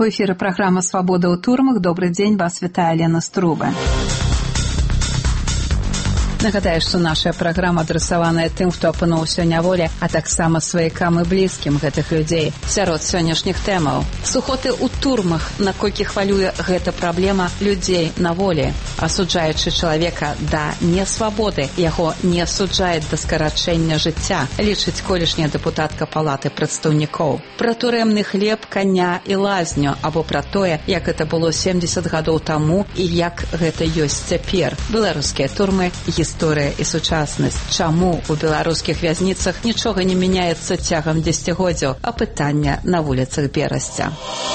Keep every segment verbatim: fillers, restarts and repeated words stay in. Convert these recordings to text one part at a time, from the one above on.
В эфире программа «Свобода у турмах». Добрый день, вас вітае Лена Струба. Нагадаю, што наша праграма адрасаваная тым, хто апынуўся ў няволі, а таксама сваякам і блізкім гэтых людзей. Сярод сённяшніх тэмаў сухоты ў турмах, наколькі хвалюе гэта праблема людзей на волі, асуджаючы чалавека да несвабоды, яго не асуджаюць да скарачэння жыцця, лічыць колішняя дэпутатка палаты прадстаўнікоў. Пра турэмны хлеб, каня і лазню, або пра тое, як гэта было семдзесят гадоў таму і як гэта ёсць цяпер. Беларускія турмы, гісторыя і сучаснасць. Чаму у беларускіх вязніцах нічога не мяняецца цягам дзесяцігоддзяў, а пытання на вуліцах Берасця.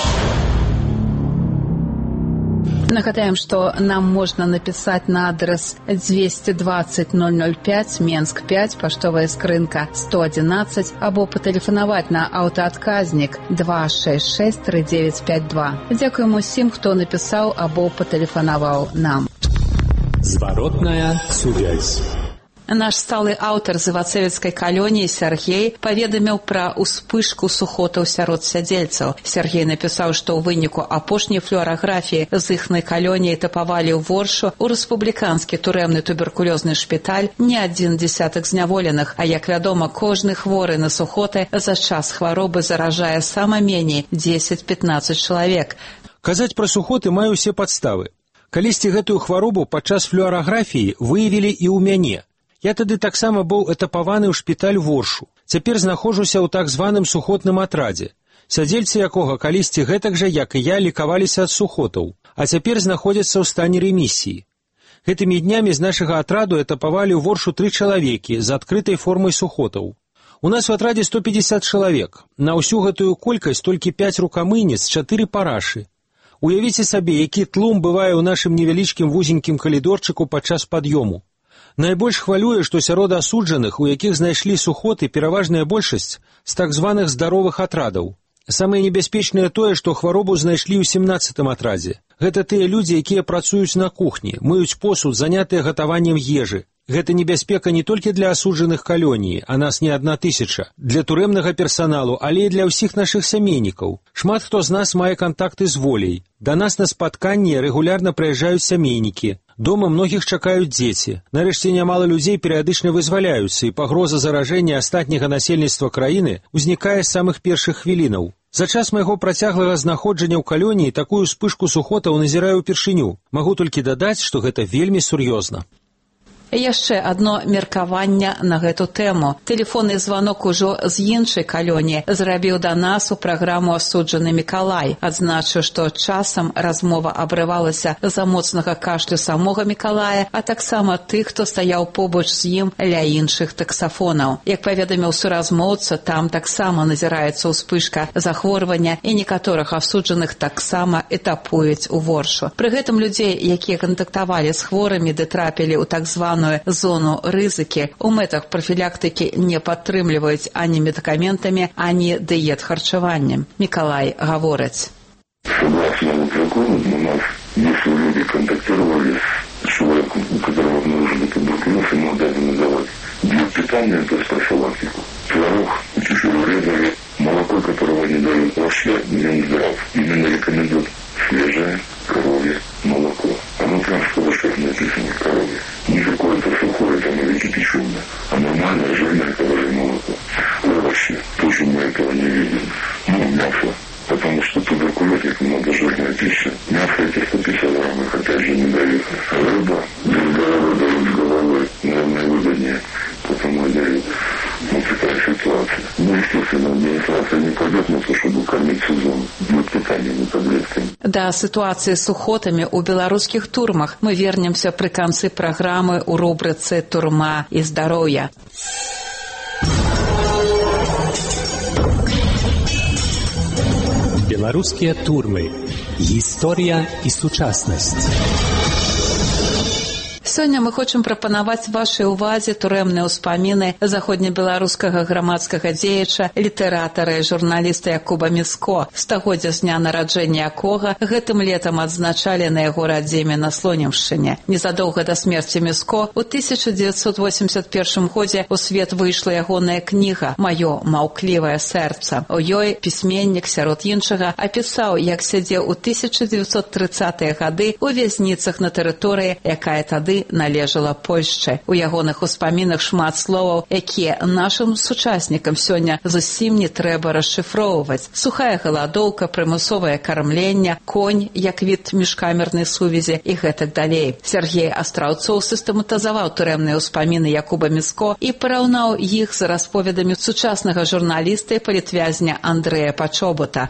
Нагадаем, што нам можна напісаць на адрес двести двадцать ноль ноль пять, Менск пять, паштовая скрынка сто одиннадцать, або патэлефанаваць на аўтаадказнік два шесть шесть три девять пять два. Дзякуем усім, хто напісаў або патэлефанаваў нам. Зваротная сувязь. Наш сталы аўтар з івацэвіцкай калоніі Сяргей паведаміў пра ўспышку сухотаў сярод сядзельцаў. Сяргей напісаў, што ў выніку апошняй флюараграфіі з іхнай калоніі тапавалі ў Воршу ў рэспубліканскі турэмны туберкулёзны шпіталь не адзін дзясятак зняволеных, а як вядома, кожны хворы на сухоты за час хваробы заражае сама меней дзесяць-пятнаццаць чалавек. Казаць пра сухоты маю ўсе падставы. Калісьці гэтую хваробу падчас флюараграфіі выявілі і ў мяне. Я тады таксама быў этапаваны ў шпіталь Воршу. Цяпер знаходжуся ў так званым сухотным атрадзе, сядзельцы якога калісьці гэтак жа, як і я, лікаваліся ад сухотаў, а цяпер знаходзяцца ў стане ремісіі. Гэтымі днямі з нашага атраду этапавалі ў Воршу тры чалавекі з адкрытай формай сухотаў. У нас у атрадзе сто пятьдесят чалавек. На ўсю гэтую колькасць толькі пяць рукамыніц, чатыры парашы. Уявіце сабе, які тлум бывае ў нашым невялічкім вузенькім калідорчыку падчас пад'ёму. Найбольш хвалюе, што сярод асуджаных, у якіх знайшлі сухоты, пераважная большасць з так званых здаровых атрадаў. Самае небяспечнае тое, што хваробу знайшлі ў сямнаццатым атрадзе. Гэта тыя людзі, якія працуюць на кухні, мыюць посуд, занятыя гатаваннем ежы. Гэта небяспека не толькі для асуджаных калоніі, а нас не адна тысяча, для турэмнага персаналу, але і для ўсіх нашых сямейнікаў. Шмат хто з нас мае кантакты з воляй. Да нас на спатканні рэгулярна прыязджаюць сямейнікі. Дома многіх чакаюць дзеці. Нарэшце нямала людзей перыядычна вызваляюцца, і пагроза заражэння астатняга насельніцтва краіны ўзнікае з самых першых хвілінаў. За час майго працяглага знаходжання ў калоніі такую ўспышку сухотаў назіраю ўпершыню. Магу толькі дадаць, што гэта вельмі сур'ёзна. Яшчэ адно меркаванне на гэту тэму. Тэлефонны званок ужо з іншай калоніі зрабіў да нас у праграму асуджаны Мікалай. Адзначыў, што часам размова абрывалася з-за моцнага кашлю самога Мікалая, а таксама тых, хто стаяў побач з ім ля іншых таксафонаў. Як паведаміў суразмоўца, там таксама назіраецца ўспышка захворвання, і некаторых асуджаных таксама этапуюць у Воршу. Пры гэтым людзей, якія кантактавалі з хворымі ды трапілі ў так званую зону рызыкі, у мэтах профілактыкі не падтрымліваюць ані медыкаментамі, ані дыет-харчаваннем. Мікалай гаворыць. Согласно закону, у нас, если люди контактировали с человеком, у которого обнаружили туберкулез, ему обязаны давать диет-питание, то есть профилактику. Творог, чешую резали, молоко, которого не дают вообще, не здрав. Именно рекомендуют свежее коровье молоко. Оно прям в калашах написано коровье. Не какое-то сухое там или кипяченое, а нормальное жирное коровье молоко. Овощи. Тоже мы этого не видим. Ну, мясо. Потому что туберкулез, это многожирная пища. Мясо эти сто пятьдесят грамм, их опять же не дают. Рыба, без головы дают с головой, наверное, выгоднее. Потому и дают. Вот такая ситуация. Ну, естественно, администрация не пойдет на то, чтобы кормить сезон. Будет питание не таблетками. Да ситуации с сухотами у белорусских турмах мы вернемся при конце программы у рубрицы «Турма и здоровье». Белорусские турмы. История и сучасность. Сёння мы хочам прапанаваць вашай увазе турэмныя ўспаміны заходнебеларускага грамадскага дзеяча, літаратара і журналіста Якуба Міско, стагоддзя з дня нараджэння якога гэтым летам адзначалі на яго радзіме на Слонімшчыне. Незадоўга да смерці Міско у тысяча дзевяцьсот восемьдесят першым годзе у свет выйшла ягоная кніга «Маё маўклівае сэрца». У ёй пісьменнік, сярод іншага, апісаў, як сядзеў у тысяча дзевяцьсот трыццатыя гады у вязніцах на тэрыторыі, якая тады належала Польшчы. У ягоных успамінах шмат словаў, якія нашым сучаснікам сёння зусім не трэба расшыфроўваць. Сухая галадоўка, прымусовае кармленне, конь як від міжкамернай сувязі і гэтак далей. Сергей Астраўцоў сістэматызаваў турэмныя ўспаміны Якуба Міско і параўнаў іх з расповедамі сучаснага журналіста і палітвязня Андрэя Пачобута.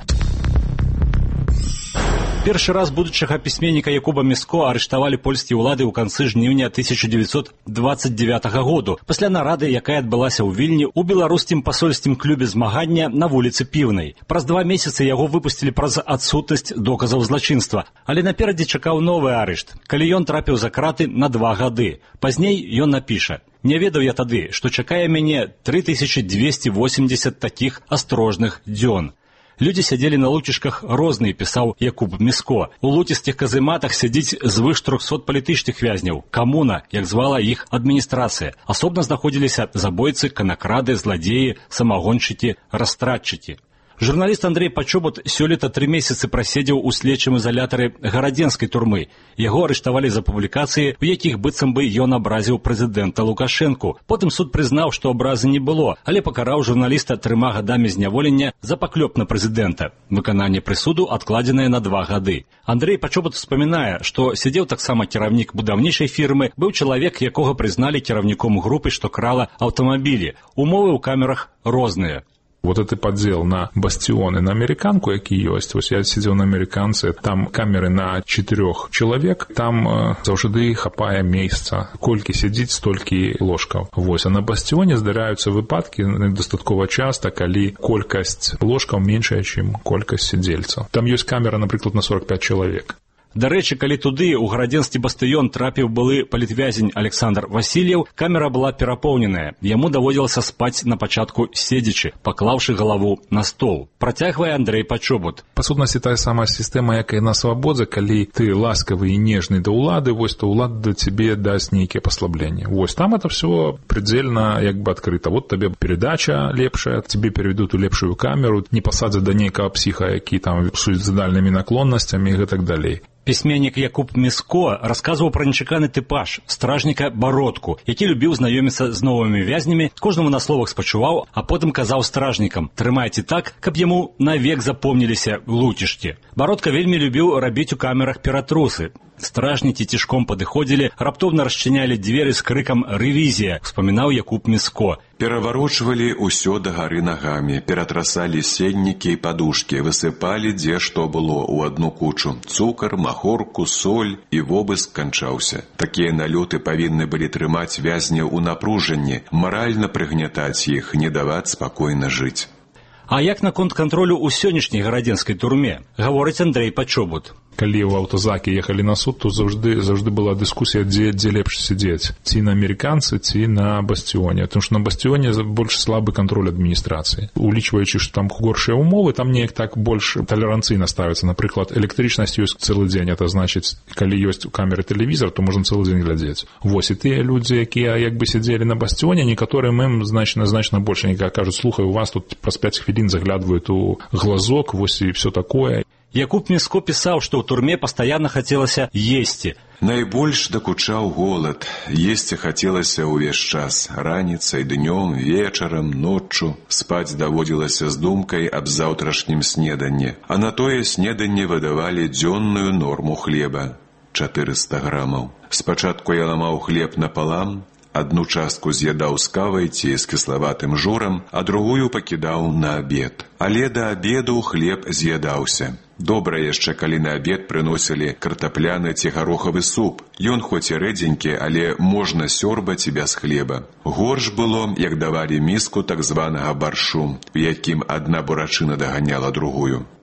Першы раз будучага пісьменніка Якуба Міско арыштавалі польскія ўлады ў канцы жніўня тысяча дзевяцьсот дваццаць дзявятага году, пасля нарады, якая адбылася ў Вільні ў беларускім пасольскім клубе змагання на вуліцы Піўнай. Праз два месяцы яго выпусцілі праз адсутнасць доказаў злачынства, але наперадзе чакаў новы арышт, калі ён трапіў за краты на два гады. Пазней ён напіша: «Не ведаў я тады, што чакае мяне тры тысячы дзвесце восемьдесят такіх астрожных дзён». Людзі сядзелі на луцішках розныя, пісаў Якуб Міско. У луцістых казематах сядзіць звыш трохсот палітычных вязняў. Камуна, як звала іх адміністрацыя. Асобна знаходзіліся забойцы, канакрады, зладзеі, самагоншчыкі, растратчыкі. Журналіст Андрэй Пачобут сёлета тры месяцы праседзеў у следчым ізалятары гарадзенскай турмы. Яго арыштавалі за публікацыі, у якіх быццам бы ён абразіў прэзідэнта Лукашэнку. Потым суд прызнаў, што абразы не было, але пакараў журналіста трыма гадамі зняволення за паклёп на прэзідэнта. Выкананне прысуду адкладзенае на два гады. Андрэй Пачобут успамінае, што сядзеў таксама кіраўнік будаўнічай фірмы, быў чалавек, якога прызналі кіраўніком групы, што крала аўтамабілі. Умовы ў камерах розныя. Вот это поддел на бастионы, на американку, які ёсць. Вось я сидел на американцы, там камеры на четырех человек, там э, заўжды хапае месца. Колькі сядзіць, столькі ложкаў. Вось, а на бастионе здараюцца выпадкі дастаткова часта, калі колькасць ложкаў меншая, чым колькасць сядзельцаў. Там ёсць камера, напрыклад, на сорок пять человек. Дарэчы, калі туды ў гарадзенскі бастыён трапіў былы палітвязень Александр Васильев, камера была перапоўненая. Яму даводзілася спаць на пачатку седзячы, паклаўшы галаву на стол. Працягвае Андрэй Пачобут. Па сутнасці тая самая сістэма, якая на свабодзе, калі ты ласкавы і нежны да ўлады, вось то ўлада да цябе дасць нейкія паслабленні. Вось там это все предельно як бы адкрыта. Вот табе передача лепшая, тебе переведут у лепшую камеру, не пасадзяць да нейкага псіха, які там з суіцыдальнымі наклоннасцямі і гэтак далей. Пісьменнік Якуб Міско расказваў пра нечаканы тыпаж стражніка Бародку, які любіў знаёміцца з новымі вязнямі, кожнаму на словах спачуваў, а потым казаў стражнікам: «Трымайце так, каб яму навек запомніліся луцішкі». Бародка вельмі любіў рабіць у камерах ператрусы. Стражнікі цішком падыходзілі, раптоўна расчынялі дзверы з крыкам «Рэвізія», успамінаў Якуб Міско. Пераварочвалі ўсё дагары нагамі, ператрасалі сеннікі і падушкі, высыпалі дзе што было ў адну кучу. Цукар, махорку, соль, і вобыск канчаўся. Такія налёты павінны былі трымаць вязняў у напружанні, маральна прыгнятаць іх, не даваць спакойна жыць. А як наконт кантролю ў сённяшняй гарадзенскай турме, гаворыць Андрэй Пачобут. Калі ў аўтазакі ехалі на суд, то заўжды заўжды была дыскусія, дзе дзе лепш сядзець, ці на амерыканцы, ці на бастионе, тому што на бастионе больш слабы кантроль адміністрацыі. Улічваючы, што там горшыя умовы, там неяк так больш талеранцыйна ставіцца. Напрыклад, электрычнасць ёсць цэлы дзень, это значыць, калі ёсць у камеры тэлевізор, то можна цэлы дзень глядзець. Вось, і тыя людзі, якія як бы сядзелі на бастионе, некаторым ім значна значна больш, некая кажуць: «Слухай, у вас тут праз пяць хвілін заглядваюць у глазок, вось і все такое». Якуб Міско пісаў, што ў турме пастаянна хацелася есці. Найбольш дакучаў голад. Есці хацелася ўвесь час. Раніцай, днём, вечарам, ноччу. Спаць даводзілася з думкай аб заўтрашнім снеданні. А на тое снеданне выдавалі дзённую норму хлеба – чатырыста грамаў. Спачатку я ламаў хлеб напалам, адну частку з'ядаў з кавай ці з кіславатым журам, а другую пакідаў на абед. Але да абеду хлеб з'ядаўся. Добра яшчэ, калі на абед прыносілі картапляны ці гарохавы суп. Ён хоць і рэдзенькі, але можна сёрбаць і без хлеба. Горш было, як давалі міску так званага баршу, у якім адна бурачына даганяла другую.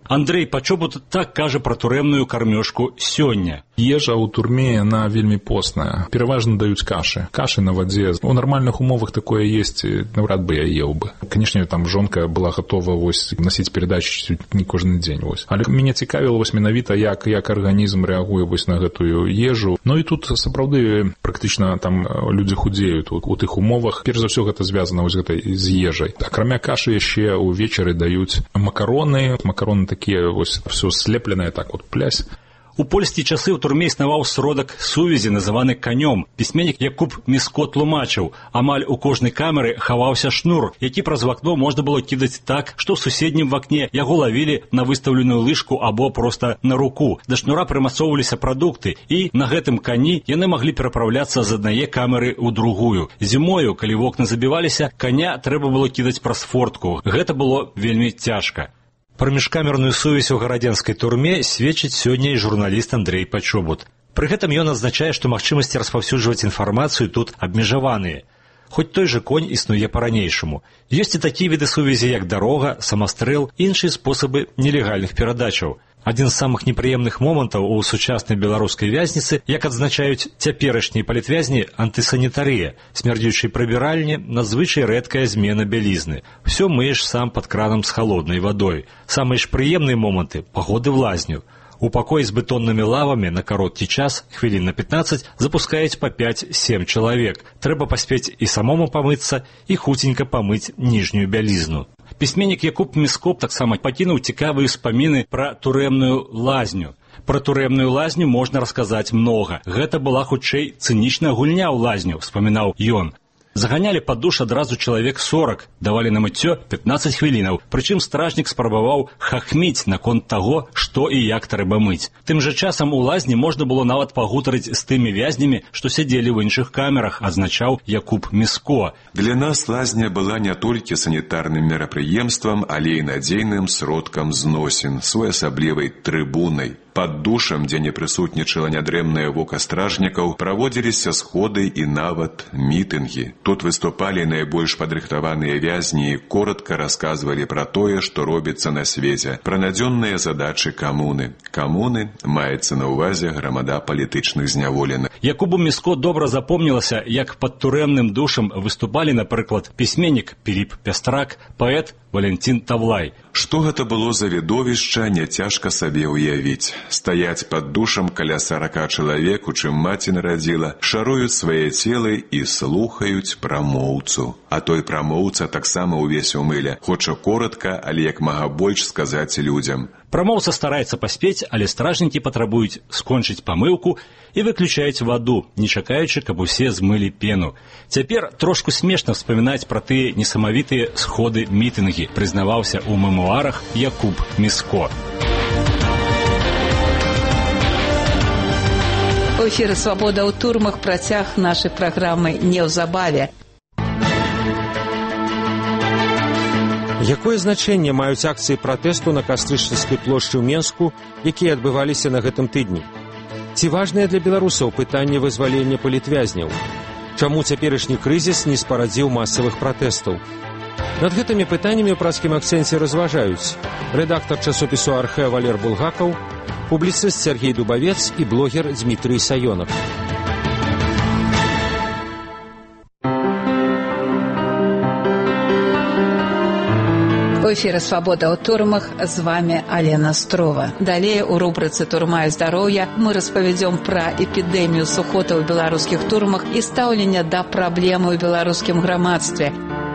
Андрей Пачобут так кажа пра турэмную кармёжку сёння. Ежа ў турме, яна вельмі постная. Пераважна даюць кашы. Кашы на вадзе. У нармальных умовах такое есть, навряд бы я еў бы. Канешне, там жонка была гатова вось насіць перадачы не кожны дзень. Вось. Але мяне цікавіла вось менавіта, як, як арганізм рэагуе вось на гэтую ежу. Ну і тут сапраўды практычна там людзі худзеюць у, у тых умовах. Перш за ўсё гэта звязана вось гэтай з ежай. Акрамя кашы яшчэ ўвечары даюць макароны. Макароны такія вось все слепленае так вот плясь. У польскія часы ў турме існаваў сродак сувязі, называны канём. Пісьменнік Якуб Міско тлумачыў, амаль у кожнай камеры хаваўся шнур, які праз вакно можна было кідаць так, што ў суседнім вакне яго лавілі на выстаўленую лыжку або проста на руку. Да шнура прымацоўваліся прадукты, і на гэтым кані яны маглі перапраўляцца з аднае камеры ў другую. Зімою, калі вокны забіваліся, каня трэба было кідаць праз фортку. Гэта было вельмі цяжка. Пра міжкамерную сувязь у гарадзенскай турме сведчыць сёння і журналіст Андрей Пачобут. Пры гэтым ён адзначае, што магчымасці распаўсюджваць інфармацыю тут абмежаваныя. Хоць той жа конь існуе па-ранейшаму. Ёсць і такія віды сувязі, як дарога, самастрэл, іншыя спосабы нелегальных перадачаў. Адзін з самых непрыемных момантаў у сучаснай беларускай вязніцы, як адзначаюць цяперашнія палітвязні, антысанітарыя, смярдзючай прыбіральні, надзвычай рэдкая змена бялізны. Усё мыеш сам пад кранам з халоднай вадой. Самыя ж прыемныя моманты – паходы в лазню. У пакоі з бетоннымі лавамі на кароткі час, хвілін на пятнаццаць, запускаюць па пяць-сем чалавек. Трэба паспець і самому памыцца, і хуценька памыць ніжнюю бялізну. Пісьменнік Якуб Міско таксама пакінуў цікавыя ўспаміны пра турэмную лазню. Пра турэмную лазню можна расказаць многа. Гэта была хутчэй цынічная гульня ў лазню, успамінаў ён. Заганялі пад душ адразу чалавек сорак, давалі на мыццё пятнаццаць хвілінаў, прычым стражнік спрабаваў хахміць наконт таго, што і як трэба мыць. Тым жа часам у лазні можна было нават пагутарыць з тымі вязнямі, што сядзелі ў іншых камерах, адзначаў Якуб Міско. Для нас лазня была не толькі санітарным мерапрыемствам, але і надзейным сродкам зносін, своеасаблівай трыбунай. Пад душам, дзе не прысутнічала нядрэмнае вока стражнікаў, праводзіліся сходы і нават мітынгі. Тут выступалі найбольш падрыхтаваныя вязні і коратка расказвалі пра тое, што робіцца на свеце, пра надзённыя задачы камуны. Камуны маецца на ўвазе грамада палітычных зняволеных. Якубу Міско добра запомнілася, як пад турэмным душам выступалі, напрыклад, пісьменнік Піліп Пястрак, паэт Валентин Тавлай. Што гэта было за відовішча, няцяжка сабе ўявіць. Стаяць пад душам каля сарака чалавек, у чым маці нарадзіла, шаруюць свае целы і слухаюць прамоўцу. А той прамоўца таксама ўвесь у мыле. Хоча коратка, але як мага больш сказаць людзям. Прамоўца стараецца паспець, але стражнікі патрабуюць скончыць памыўку і выключаюць ваду, не чакаючы, каб усе змылі пену. Цяпер трошку смешна вспамінаць пра тыя несамавітыя сходы мітынгі, прызнаваўся ў мемуарах Якуб Міско. У эфіры «Свабода ў турмах» працяг нашай праграмы неўзабаве. Якое значэнне маюць акцыі пратэсту на Кастрычніцкай плошчы ў Менску, якія адбываліся на гэтым тыдні? Ці важнае для беларусаў пытанне вызвалення палітвязняў? Чаму цяперашні крызіс не спарадзіў масавых пратэстаў? Над гэтымі пытаннямі ў працкім акцэнце разважаюць рэдактар часопісу «Архэ» Валер Булгакаў, публіцыст Сергей Дубавец і блогер Дмітрый Саёнов. У эфіры «Свабода ў турмах», з вами Алена Строва. Далей у рубрыцы «Турма і здароўя» мы распавядзём пра эпідэмію сухоты ў беларускіх турмах і стаўленне да праблемы ў беларускім грамадстве.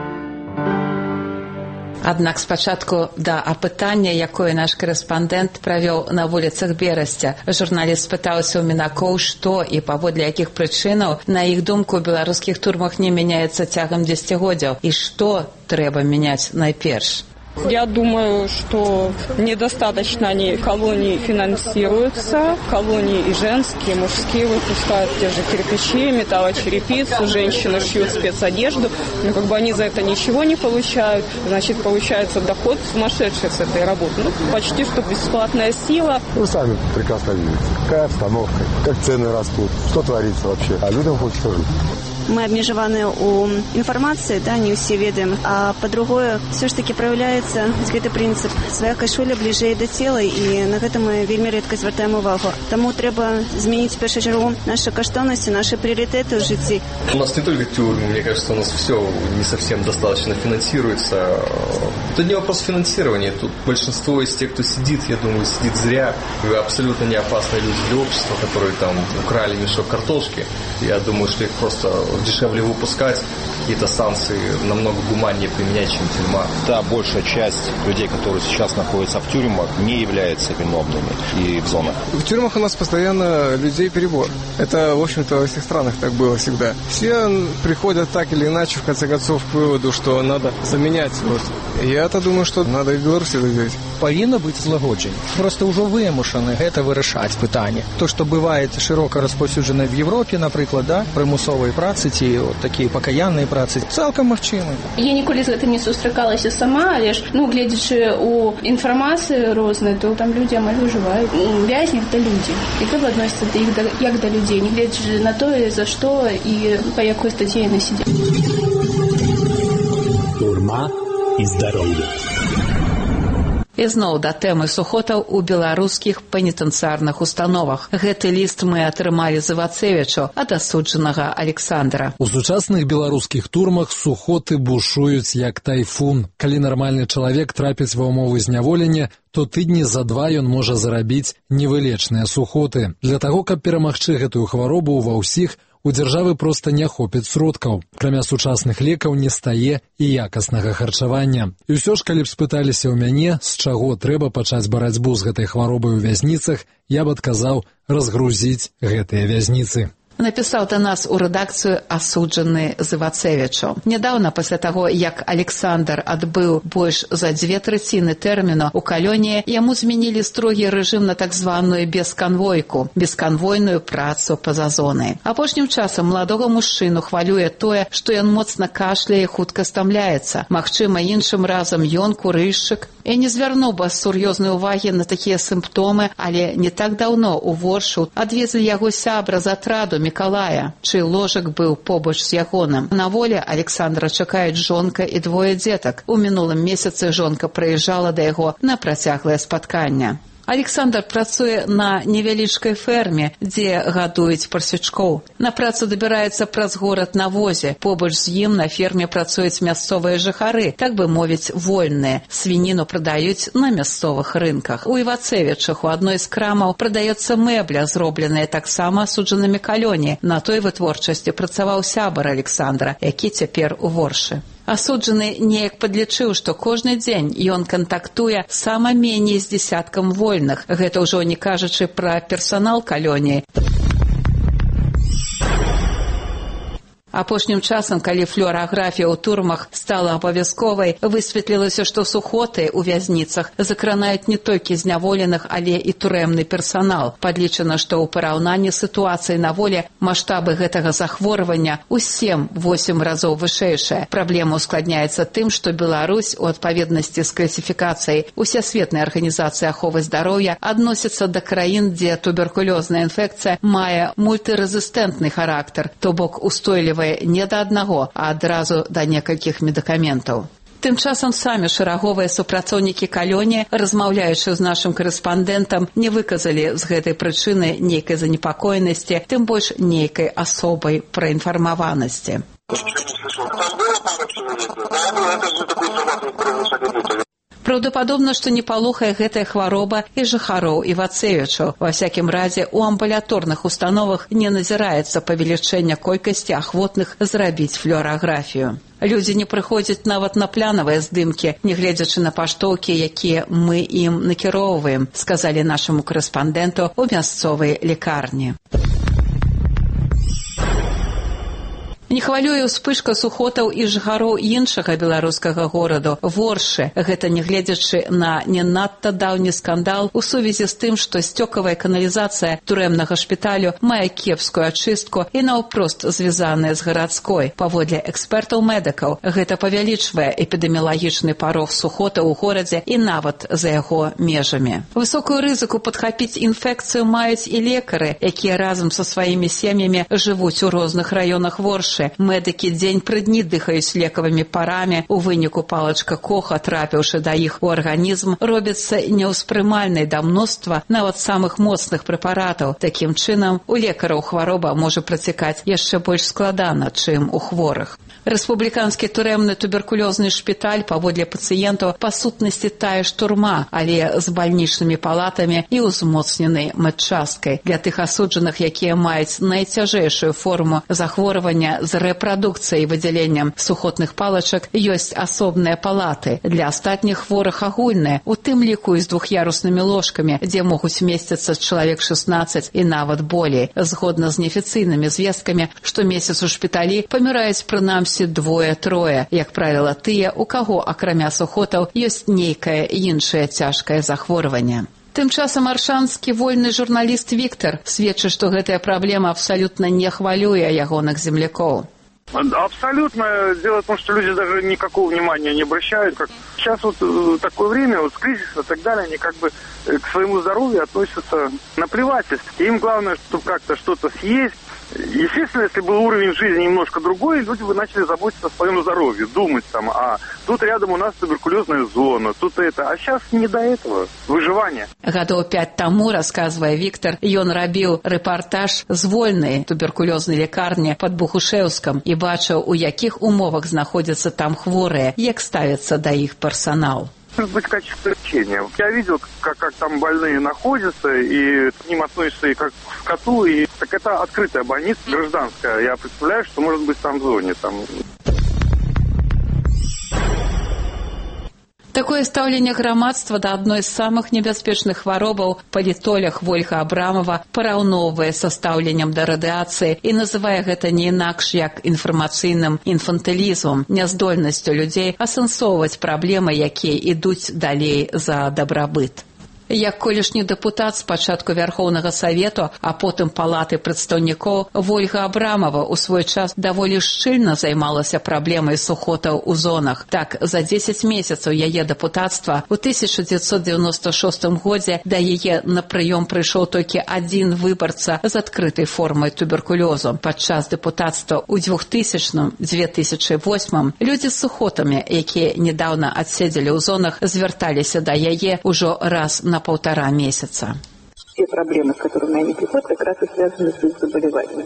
Аднак спачатку да апытання, якое наш корэспандэнт правёў на вуліцах Берасця. Журналіст спытаўся ў мінакоў, што і паводле якіх прычынаў, на іх думку, у беларускіх турмах не мяняецца цягам дзесяцігоддзяў, і што трэба мяняць найперш. Я думаю, что недостаточно они колонии финансируются. Колонии и женские, и мужские выпускают те же кирпичи, металлочерепицу, женщины шьют спецодежду. Но как бы они за это ничего не получают. Значит, получается доход сумасшедший с этой работы. Ну, почти что бесплатная сила. Вы сами прекрасно видите, какая обстановка, как цены растут, что творится вообще. А людям хочется жить. мы абмежаваны ў інфармацыі, да, не ўсе ведаем, а па-другое, все ж таки праяўляецца гэты прынцып свая кашуля бліжэй да цела, і на гэта мы вельмі рэдка звяртаем увагу. Таму трэба змяніць в першую чаргу наши каштоўнасці, наши приоритеты в жизни. У нас не только тюрьмы, мне кажется, у нас все не совсем достаточно финансируется. Это не вопрос финансирования. Тут большинство из тех, кто сидит, я думаю, сидит зря. Вы абсолютно не опасные люди для общества, которые там украли мешок картошки. Я думаю, что их просто дешевле выпускать, какие-то санкции намного гуманнее применять, чем тюрьма. Да, большая часть людей, которые сейчас находятся в тюрьмах, не являются виновными и в зонах. В тюрьмах у нас постоянно людей перебор. Это, в общем-то, во всех странах так было всегда. Все приходят так или иначе, в конце концов, к выводу, что надо заменять. Вот. Я-то думаю, что надо и в Беларуси это делать. Павінна быць злагоджень. Просто ўжо вымушаны гэта вырашаць пытанне. То, што бывае шырока распаўсюджана в Европе, напрыклад, да, прымусовыя працы ці вот такія пакаянныя працы, цалкам магчымы. Я ніколі з гэтым не сустракалася сама, але ж, ну, гледзячы у інфармацыі рознай, то там людзі амаль выжываюць. Вязні – гэта людзі. І трэба адносіцца да іх як да людзей, не гледзячы на тое, за што і па якой статье яны сидят. Турма і здароўе. І зноў да тэмы сухотаў у беларускіх пенітэнцыярных установах. Гэты ліст мы атрымалі з Івацевічу ад асуджанага Александра. У сучасных беларускіх турмах сухоты бушуюць як тайфун. Калі нармальны чалавек трапіць ва ўмовы зняволення, то тыдні за два ён можа зарабіць невылечныя сухоты. Для таго, каб перамагчы гэтую хваробу ва ўсіх, у дзяржавы проста не хопіць сродкаў. Акрамя сучасных лекаў не стае і якаснага харчавання. І ўсё ж, калі б спыталіся ў мяне, з чаго трэба пачаць барацьбу з гэтай хваробай у вязніцах, я б адказаў разгрузіць гэтыя вязніцы. Напісаў да нас у рэдакцыю асуджаны з Івацевічу. Нядаўна пасля таго, як Александр адбыў больш за дзве трэціны тэрміну ў калоніі, яму змянілі строгі рэжым на так званую бесканвойку, бесканвойную працу па-за зонай. Апошнім часам маладога мужчыну хвалюе тое, што ён моцна кашляе і хутка стамляецца. Магчыма, іншым разам ён курыльшчык. Я не звярнуў бы сур'ёзнай увагі на такія сімптомы, але не так даўно у Воршу адвезлі яго сябра з атраду Мікалая, чый ложак быў побач з ягоным. На волі Александра чакаюць жонка і двое дзетак. У мінулым месяцы жонка прыязджала да яго на працяглае спатканне. Александр працуе на невялічкай ферме, дзе гадуюць парсючкоў. На працу дабіраецца праз горад на возе. Побач з ім на ферме працуюць мясцовыя жыхары, так бы мовіць, вольныя. Свініну прадаюць на мясцовых рынках. У Івацевічах у адной з крамаў прадаецца мэбля, зробленая таксама асуджанымі калоні. На той вытворчасці працаваў сябар Александра, які цяпер у Воршы. Асуджаны неяк падлічыў, што кожны дзень ён кантактуе сама меней з дзесяткам вольных. Гэта ўжо не кажучы пра персанал калоніі. Апошнім часам, калі флюараграфія ў турмах стала абавязковай, высветлілася, што сухоты ў вязніцах закранаюць не толькі зняволеных, але і турэмны персанал. Падлічана, што ў параўнанні сітуацыі на волі маштабы гэтага захворвання ў сем-восем разоў вышэйшыя. Праблема ускладняецца тым, што Беларусь у адпаведнасці з класіфікацыяй Усесветнай арганізацыі аховы здароўя адносіцца да краін, дзе туберкулёзная інфекцыя мае мультырэзістэнтны характар, то бок устойлівая не да аднаго, а адразу да некалькіх медыкаментаў. Тым часам самі шараговыя супрацоўнікі калоніі, размаўляючы з нашым корэспандэнтам, не выказалі з гэтай прычыны нейкай занепакоенасці, тым больш нейкай асобай праінфармаванасці. Праўдападобна, што не палохае гэтая хвароба і жыхароў Івацевічу. Ва всякім разе, у амбулаторных установах не назіраецца павелічэння колькасці ахвотных зрабіць флюараграфію. Людзі не прыходзяць нават на планавыя здымкі, не гледзячы на паштоўкі, якія мы ім накіроўваем, сказалі нашаму корэспандэнту ў мясцовай лекарні. Не хвалюе ўспышка сухотаў і жыхароў іншага беларускага гораду – Воршы. Гэта не гледзячы на не надта даўні скандал у сувязі з тым, што сцёкавая каналізацыя турэмнага шпіталю мае кепскую ачыстку і наўпрост звязаная з гарадской. Паводле экспертаў-медыкаў, гэта павялічвае эпідэміялагічны парог сухота ў горадзе і нават за яго межамі. Высокую рызыку падхапіць інфекцыю маюць і лекары, якія разам са сваімі сем'ямі жывуць у розных раёнах Воршы. грошы. Медыкі дзень пры дні дыхаюць лекавымі парамі. У выніку палачка Коха, трапіўшы да іх у арганізм, робіцца неўспрымальнай да мноства нават самых моцных прэпаратаў. Такім чынам, у лекараў хвароба можа працякаць яшчэ больш складана, чым у хворых. Рэспубліканскі турэмны туберкулёзны шпіталь паводле пацыентаў па сутнасці тая ж турма, але з бальнічнымі палатамі і ўзмоцненай медчасткай. Для тых асуджаных, якія маюць найцяжэйшую форму захворвання з рэпрадукцыяй і выдзяленнем сухотных палачак, ёсць асобныя палаты. Для астатніх хворых агульныя, у тым ліку і з двух'яруснымі ложкамі, дзе могуць месціцца чалавек шэснаццаць і нават болей. Згодна з неафіцыйнымі звесткамі, штомесяц у шпіталі паміраюць прынамсі двое-трое, як правіла, тыя, у каго, акрамя сухотаў, ёсць нейкае іншае цяжкае захворванне. Тым часам аршанскі вольны журналіст Віктор сведчыць, што гэтая праблема абсалютна не хвалюе ягоных землякоў. Абсолютно. Дело в том, что люди даже никакого внимания не обращают. Как сейчас вот такое время, вот кризис и так далее, они как бы к своему здоровью относятся наплевательски. Им главное, чтобы как-то что-то съесть. Естественно, если был уровень жизни немножко другой, люди бы начали заботиться о своем здоровье, думать там, а тут рядом у нас туберкулезная зона, тут это. А сейчас не до этого. Выживание. Гадоў пяць таму, расказвае Віктор, ён рабіў рэпартаж з вольнай туберкулёзнай лякарні пад Бухушэўскам і бачыў, у якіх умовах знаходзяцца там хворыя, як ставіцца да іх персанал. Может быть, качество лечения. Я видел, как, как там больные находятся, и к ним относятся и как к скоту. И... Так это открытая больница, гражданская. Я представляю, что может быть там в зоне. Там... Такое стаўленне грамадства да адной з самых небяспечных хваробаў палітолог Вольга Абрамова параўноўвае са стаўленнем да радыацыі і называе гэта не інакш як інфармацыйным інфантылізмам, няздольнасцю людзей асэнсоўваць праблемы, якія ідуць далей за дабрабыт. Як колішні дэпутат спачатку Вярхоўнага Савету, а потым Палаты прадстаўнікоў, Вольга Абрамова ў свой час даволі шчыльна займалася праблемай сухотаў у зонах. Так, за дзесяць месяцаў яе дэпутацтва ў тысяча дзевяцьсот дзевяноста шостым годзе да яе на прыём прыйшоў толькі адзін выбарца з адкрытай формай туберкулёзу. Падчас дэпутацтва ў двухтысячным - две тысячы восьмым людзі з сухотамі, якія недаўна адседзелі ў зонах, звярталіся да яе ўжо раз на полтора месяца. Те проблемы, с которыми они приходят, как раз и связаны с их заболеванием.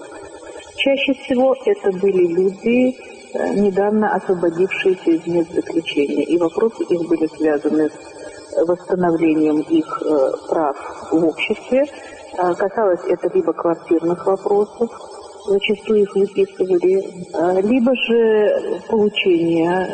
Чаще всего это были люди, недавно освободившиеся из мест заключения, и вопросы их были связаны с восстановлением их прав в обществе. Касалось это либо квартирных вопросов, зачастую их выписывали, либо же получения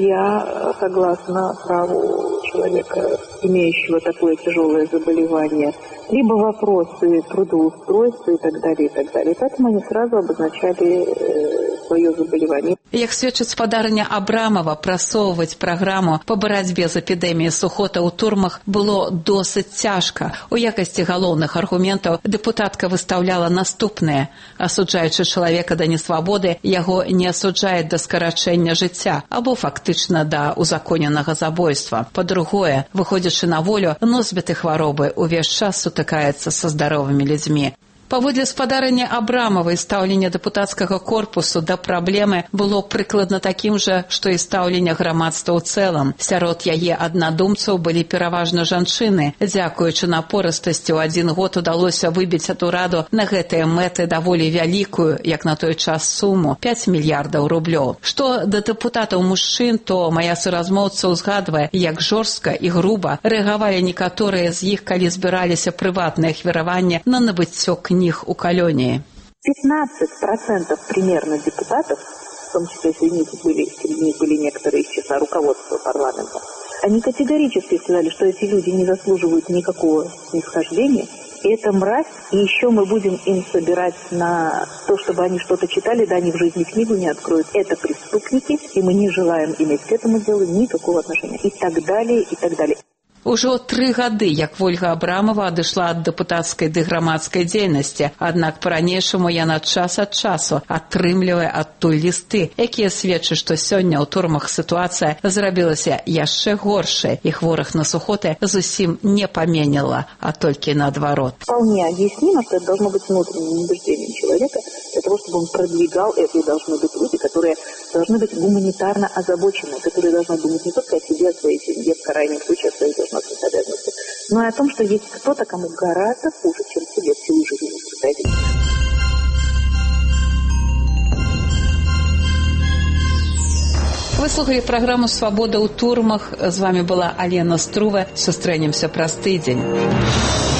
жилья согласно праву человека, имеющего такое тяжелое заболевание, либо вопросы трудоустройства и так далее, и так далее. Поэтому они сразу обозначали э, свое заболевание. Як сведчыць спадарня Абрамова, прасоўваць праграму па барацьбе з эпідэміяй сухота ў турмах было досыць цяжка. У якасці галоўных аргументаў дэпутатка выстаўляла наступнае. Асуджаючы чалавека да несвабоды, яго не асуджаюць да скарачэння жыцця або фактычна да узаконенага забойства. Па-другое, выходзячы на волю, носьбіты хваробы ўвесь час сутыкаецца са здаровымі людзьмі. Паводле спадарання Абрамавай, стаўленне дэпутацкага корпусу да праблемы было прыкладна такім жа, што і стаўленне грамадства ў цэлым. Сярод яе аднадумцаў былі пераважна жанчыны. Дзякуючы напорыстасці, ў адзін год удалося выбіць ад ураду на гэтыя мэты даволі вялікую, як на той час, суму – пяць мільярдаў рублёў. Што да дэпутатаў мужчын, то моя суразмоўца ўзгадвае, як жорстка і груба рэагавалі некаторыя з іх, калі збіраліся прыватныя ахвяраванні на набыццё кніг у колонии. пятнадцать процентов примерно депутатов, в том числе среди них были, среди них были некоторые из числа руководства парламента, они категорически сказали, что эти люди не заслуживают никакого снисхождения, и это мразь, и еще мы будем им собирать на то, чтобы они что-то читали, да, они в жизни книгу не откроют. Это преступники, и мы не желаем иметь к этому делу никакого отношения. И так далее, и так далее. Ужо тры гады, як Вольга Абрамова адышла ад дэпутацкай ды грамадскай дзейнасці, аднак па-ранейшаму яна час ад часу атрымлівае адтуль лісты, якія сведчаць, што сёння ў турмах сітуацыя зрабілася яшчэ горшай, і хворых на сухоты зусім не паменела, а толькі наадварот. Вполне объяснимо, что это должно быть внутренним убеждением человека, для того, чтобы он продвигал это, и должны быть люди, которые должны быть гуманитарно озабочены, которые должны думать не только о себе, о своей семье, в крайнем случае о своих должностных обязанностях, но и о том, что есть кто-то, кому гораздо хуже, чем себе, всю жизнь испытать. Вы слухали праграму «Свабода ў турмах». З вами была Алена Струва. Сустрэнемся праз тыдзень.